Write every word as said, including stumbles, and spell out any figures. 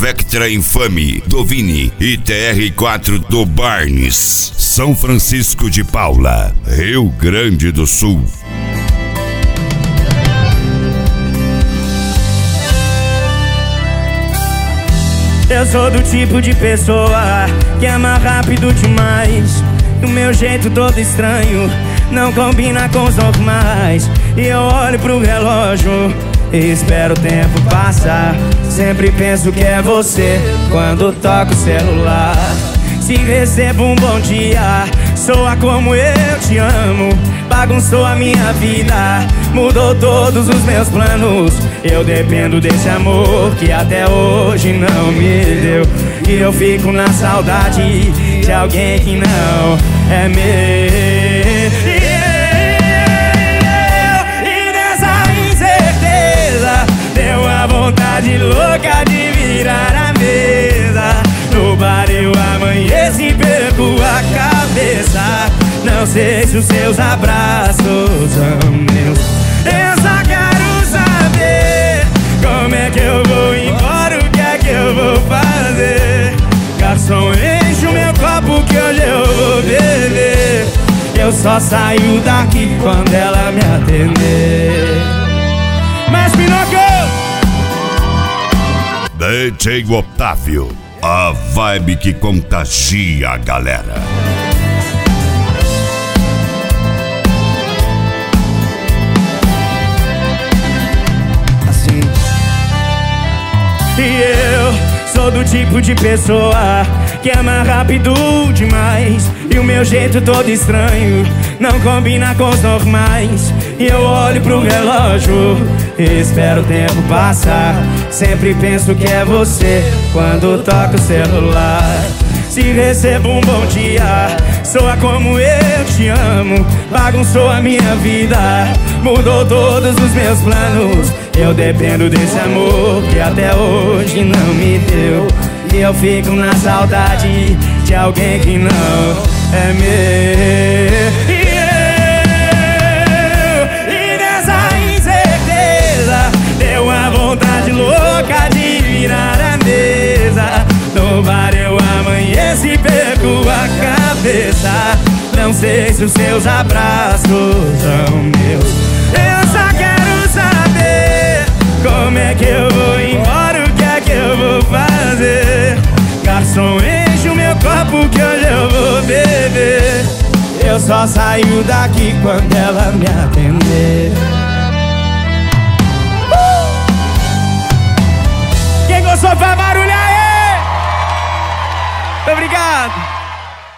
Vectra Infame do Vini e T R quatro do Barnes. São Francisco de Paula, Rio Grande do Sul. Eu sou do tipo de pessoa que ama rápido demais. O meu jeito todo estranho não combina com os normais. E eu olho pro relógio e espero o tempo passar. Sempre penso que é você quando toco o celular. Se recebo um bom dia, soa como eu te amo. Bagunçou a minha vida, mudou todos os meus planos. Eu dependo desse amor que até hoje não me deu. E eu fico na saudade de alguém que não é meu. E nessa incerteza deu a vontade louca de virar a mesa. No bar eu amanheço e perco a cabeça. Não sei se os seus abraços são meus. Eu só quero saber como é que eu vou embora, o que é que eu vou fazer. Garçom, enche o meu copo que hoje eu vou beber. Eu só saio daqui quando ela me atender. Mas Pinocchio! D J Otávio, a vibe que contagia a galera. Assim. E eu sou do tipo de pessoa que ama rápido demais. E o meu jeito todo estranho não combina com os normais. E eu olho pro relógio e espero o tempo passar. Sempre penso que é você quando toco o celular. Se recebo um bom dia, soa como eu te amo. Bagunçou a minha vida, mudou todos os meus planos. Eu dependo desse amor que até hoje não me deu. E eu fico na saudade de alguém que não é meu. E eu, e nessa incerteza deu uma vontade louca de virar a mesa. No bar eu amanheço e perco a cabeça. Não sei se os seus abraços são meus. Eu só quero saber como é que eu vou embora, o que é que eu vou fazer. Garçom, enche o meu copo que hoje eu vou beber. Eu só saio daqui quando ela me atender. uh! Quem gostou faz barulho aí! Muito obrigado!